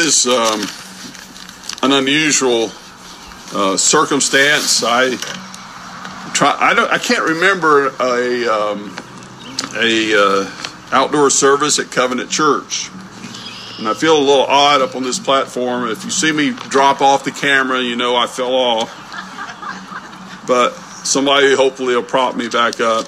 is an unusual circumstance. I can't remember a outdoor service at Covenant Church, and I feel a little odd up on this platform. If you see me drop off the camera, you know I fell off, but somebody hopefully will prop me back up.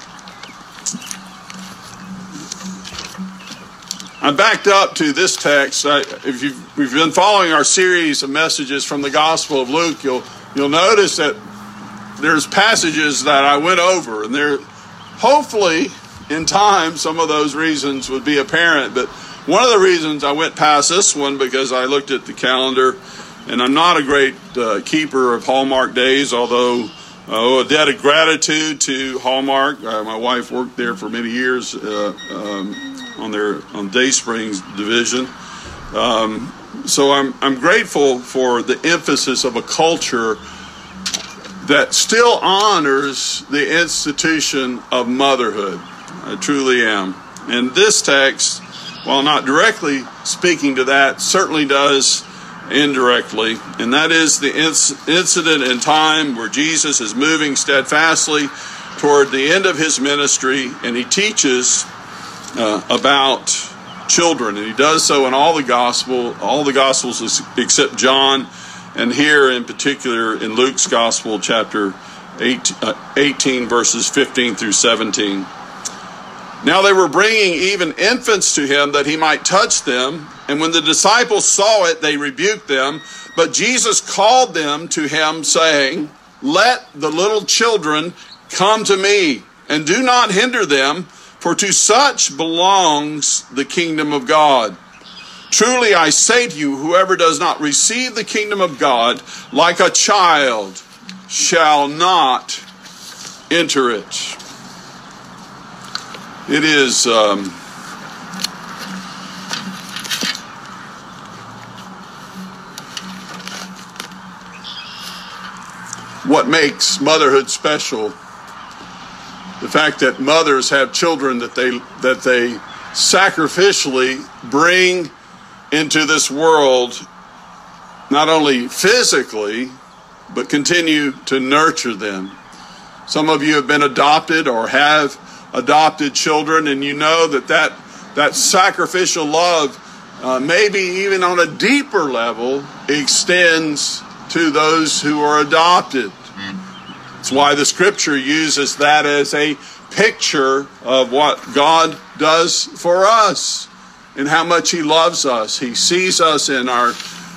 I'm backed up to this text. If we've been following our series of messages from the Gospel of Luke, you'll notice that there's passages that I went over, and there, hopefully, in time, some of those reasons would be apparent. But one of the reasons I went past this one because I looked at the calendar, and I'm not a great keeper of Hallmark days, although I owe a debt of gratitude to Hallmark. My wife worked there for many years on Daysprings division. So I'm grateful for the emphasis of a culture that still honors the institution of motherhood. I truly am. And this text, while not directly speaking to that, certainly does indirectly. And that is the incident in time where Jesus is moving steadfastly toward the end of his ministry, and he teaches about children, and he does so in all the Gospels except John, and here in particular in Luke's Gospel, chapter 18, verses 15 through 17. Now they were bringing even infants to him that he might touch them, and when the disciples saw it, they rebuked them. But Jesus called them to him, saying, "Let the little children come to me, and do not hinder them, for to such belongs the kingdom of God. Truly I say to you, whoever does not receive the kingdom of God like a child shall not enter it." It is what makes motherhood special. The fact that mothers have children that they sacrificially bring into this world, not only physically, but continue to nurture them. Some of you have been adopted or have adopted children, and you know that sacrificial love, maybe even on a deeper level, extends to those who are adopted. That's why the scripture uses that as a picture of what God does for us and how much he loves us. He sees us in our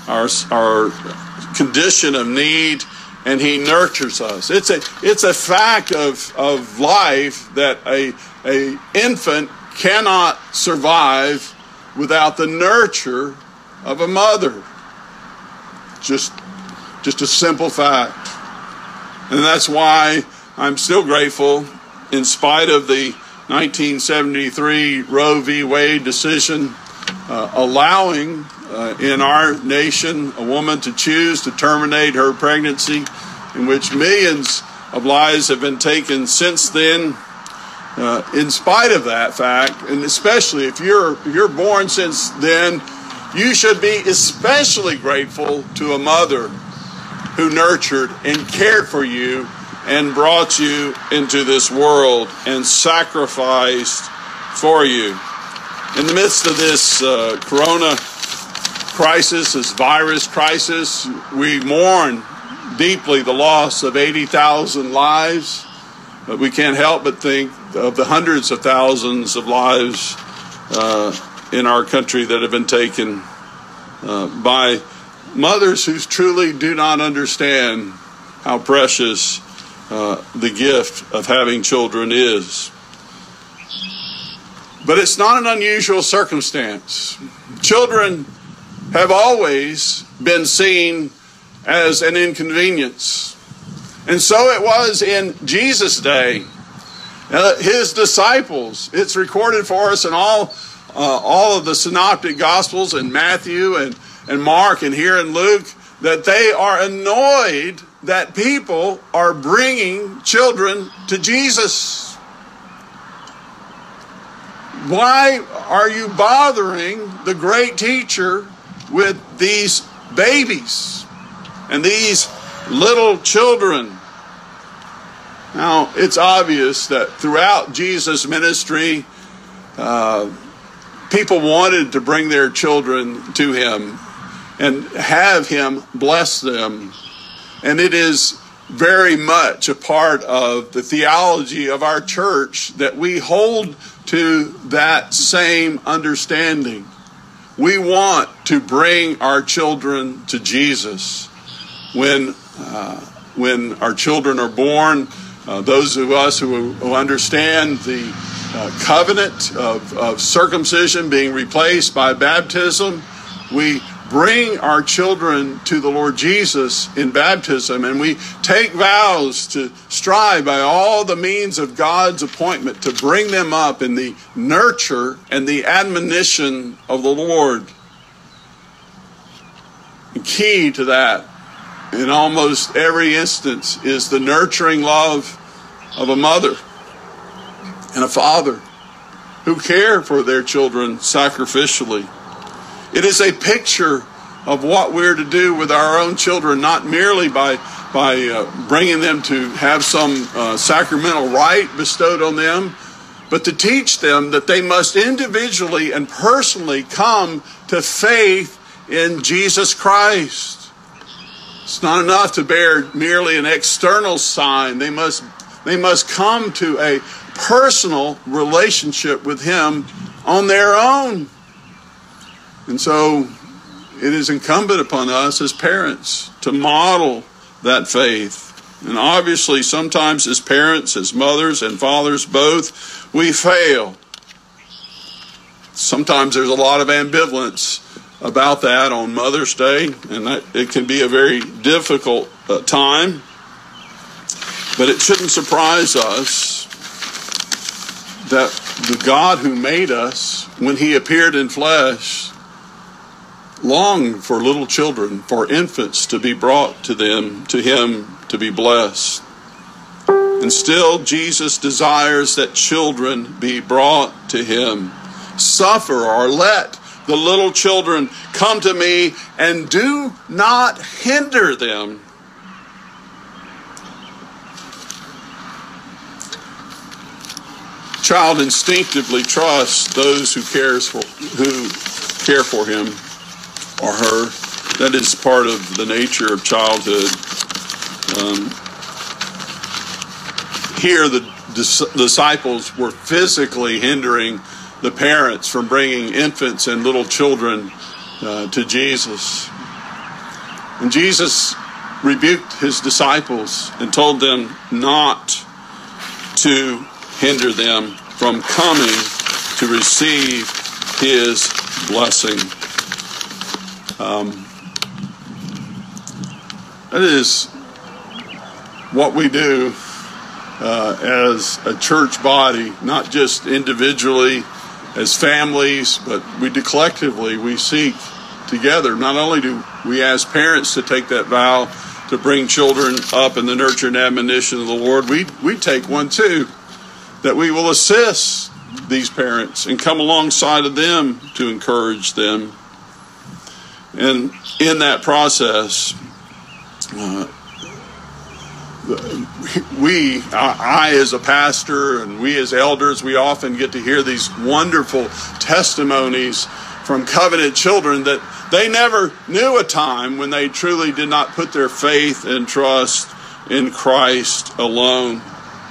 condition of need, and he nurtures us. It's a fact of life that a infant cannot survive without the nurture of a mother. Just a simple fact. And that's why I'm still grateful, in spite of the 1973 Roe v. Wade decision allowing in our nation a woman to choose to terminate her pregnancy, in which millions of lives have been taken since then. In spite of that fact, and especially if you're born since then, you should be especially grateful to a mother who nurtured and cared for you and brought you into this world and sacrificed for you. In the midst of this corona crisis, this virus crisis, we mourn deeply the loss of 80,000 lives, but we can't help but think of the hundreds of thousands of lives in our country that have been taken by mothers who truly do not understand how precious the gift of having children is. But it's not an unusual circumstance. Children have always been seen as an inconvenience. And so it was in Jesus' day. His disciples, it's recorded for us in all of the synoptic gospels, in Matthew and Mark and here in Luke, that they are annoyed that people are bringing children to Jesus. Why are you bothering the great teacher with these babies and these little children. Now, it's obvious that throughout Jesus' ministry, people wanted to bring their children to him and have him bless them. And it is very much a part of the theology of our church that we hold to that same understanding. We want to bring our children to Jesus. When our children are born, those of us who understand the covenant of circumcision being replaced by baptism, we bring our children to the Lord Jesus in baptism, and we take vows to strive by all the means of God's appointment to bring them up in the nurture and the admonition of the Lord. The key to that in almost every instance is the nurturing love of a mother and a father who care for their children sacrificially. It is a picture of what we're to do with our own children, not merely by bringing them to have some sacramental rite bestowed on them, but to teach them that they must individually and personally come to faith in Jesus Christ. It's not enough to bear merely an external sign. They must come to a personal relationship with him on their own. And so it is incumbent upon us as parents to model that faith. And obviously sometimes as parents, as mothers and fathers both, we fail. Sometimes there's a lot of ambivalence about that on Mother's Day, and it can be a very difficult time. But it shouldn't surprise us that the God who made us, when he appeared in flesh, longed for little children, for infants to be brought to him to be blessed. And still Jesus desires that children be brought to him. Suffer or let the little children come to me, and do not hinder them. Child instinctively trusts those who care for him or her. That is part of the nature of childhood. Here the disciples were physically hindering the parents from bringing infants and little children to Jesus. And Jesus rebuked his disciples and told them not to hinder them from coming to receive his blessing. That is what we do as a church body, not just individually as families, but we do collectively. We seek together. Not only do we ask parents to take that vow to bring children up in the nurture and admonition of the Lord, we take one too, that we will assist these parents and come alongside of them to encourage them. And in that process, I as a pastor and we as elders, we often get to hear these wonderful testimonies from covenant children that they never knew a time when they truly did not put their faith and trust in Christ alone.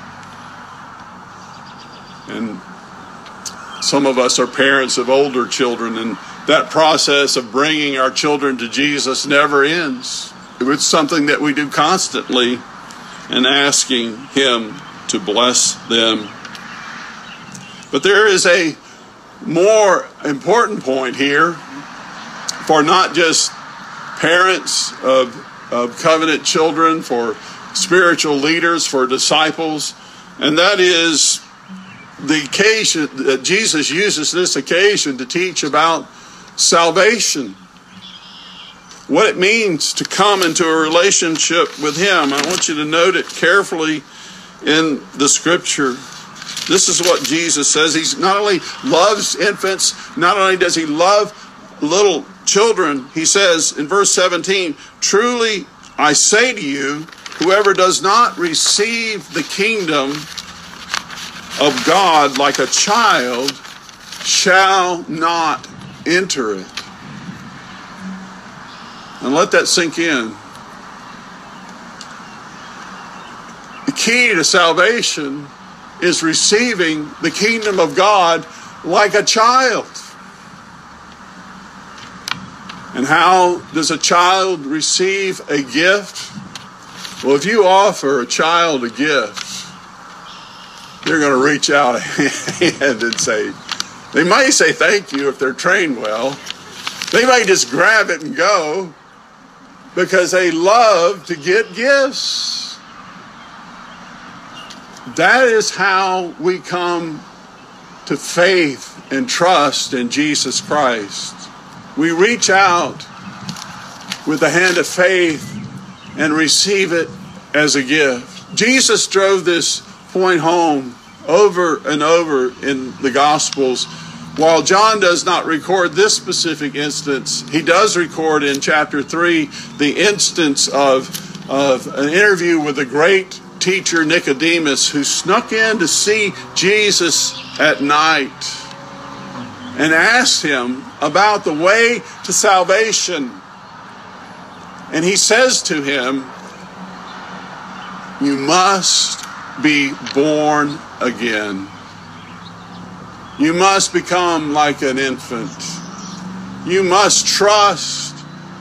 And some of us are parents of older children, and that process of bringing our children to Jesus never ends. It's something that we do constantly, and asking him to bless them. But there is a more important point here for not just parents of covenant children, for spiritual leaders, for disciples, and that is the occasion that Jesus uses this occasion to teach about salvation. What it means to come into a relationship with him. I want you to note it carefully in the scripture. This is what Jesus says. He not only loves infants, not only does he love little children, he says in verse 17, truly I say to you, whoever does not receive the kingdom of God like a child shall not enter it. And let that sink in. The key to salvation is receiving the kingdom of God like a child. And how does a child receive a gift? Well, if you offer a child a gift, they're going to reach out a hand and say, they may say thank you if they're trained well. They may just grab it and go because they love to get gifts. That is how we come to faith and trust in Jesus Christ. We reach out with the hand of faith and receive it as a gift. Jesus drove this point home over and over in the Gospels. While John does not record this specific instance, he does record in chapter 3 the instance of an interview with a great teacher, Nicodemus, who snuck in to see Jesus at night and asked him about the way to salvation. And he says to him, you must be born again. You must become like an infant. You must trust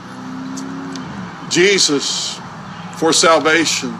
Jesus for salvation.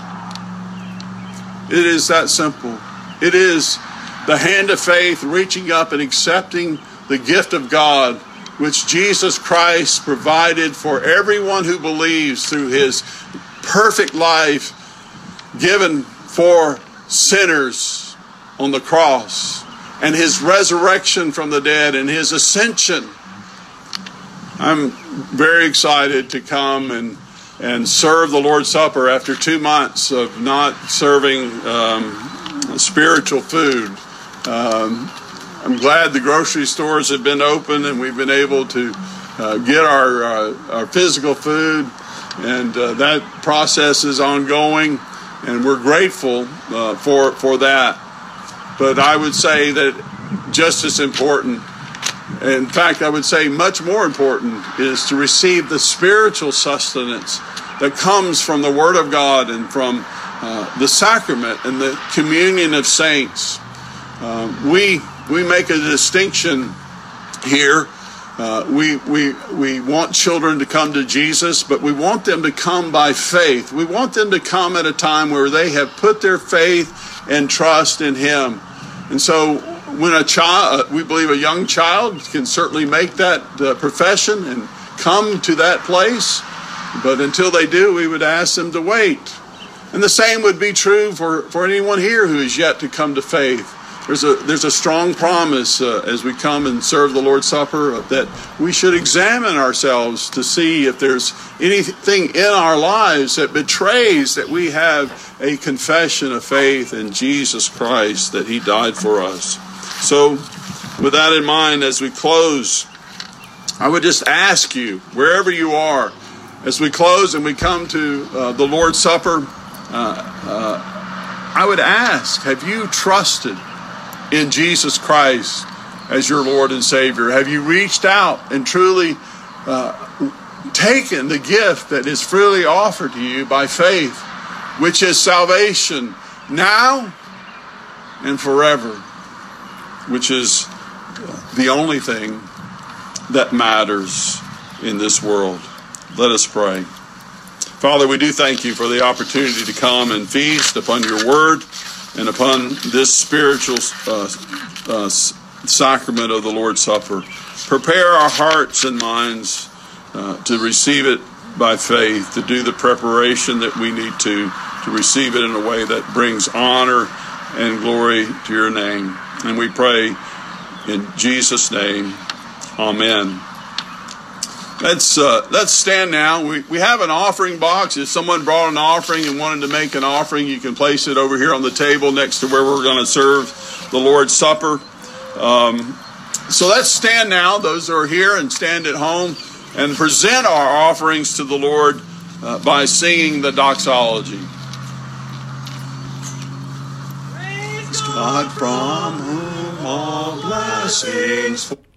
It is that simple. It is the hand of faith reaching up and accepting the gift of God, which Jesus Christ provided for everyone who believes through his perfect life given for sinners on the cross, and his resurrection from the dead and his ascension. I'm very excited to come and serve the Lord's Supper after 2 months of not serving spiritual food. I'm glad the grocery stores have been open and we've been able to get our physical food, and that process is ongoing, and we're grateful for that. But I would say that just as important, in fact, I would say much more important, is to receive the spiritual sustenance that comes from the Word of God and from the sacrament and the communion of saints. We make a distinction here. We want children to come to Jesus, but we want them to come by faith. We want them to come at a time where they have put their faith and trust in Him. And so when a child, we believe a young child can certainly make that profession and come to that place. But until they do, we would ask them to wait. And the same would be true for anyone here who is yet to come to faith. There's a strong promise as we come and serve the Lord's Supper that we should examine ourselves to see if there's anything in our lives that betrays that we have a confession of faith in Jesus Christ, that He died for us. So with that in mind, as we close, I would just ask you, wherever you are, as we close and we come to the Lord's Supper, I would ask, have you trusted in Jesus Christ as your Lord and Savior? Have you reached out and truly taken the gift that is freely offered to you by faith, which is salvation now and forever, which is the only thing that matters in this world? Let us pray. Father, we do thank you for the opportunity to come and feast upon your word and upon this spiritual sacrament of the Lord's Supper. Prepare our hearts and minds to receive it by faith, to do the preparation that we need to receive it in a way that brings honor and glory to your name. And we pray in Jesus' name, amen. Let's stand now. We have an offering box. If someone brought an offering and wanted to make an offering, you can place it over here on the table next to where we're going to serve the Lord's Supper. So let's stand now, those who are here, and stand at home and present our offerings to the Lord by singing the doxology. Praise God from whom all blessings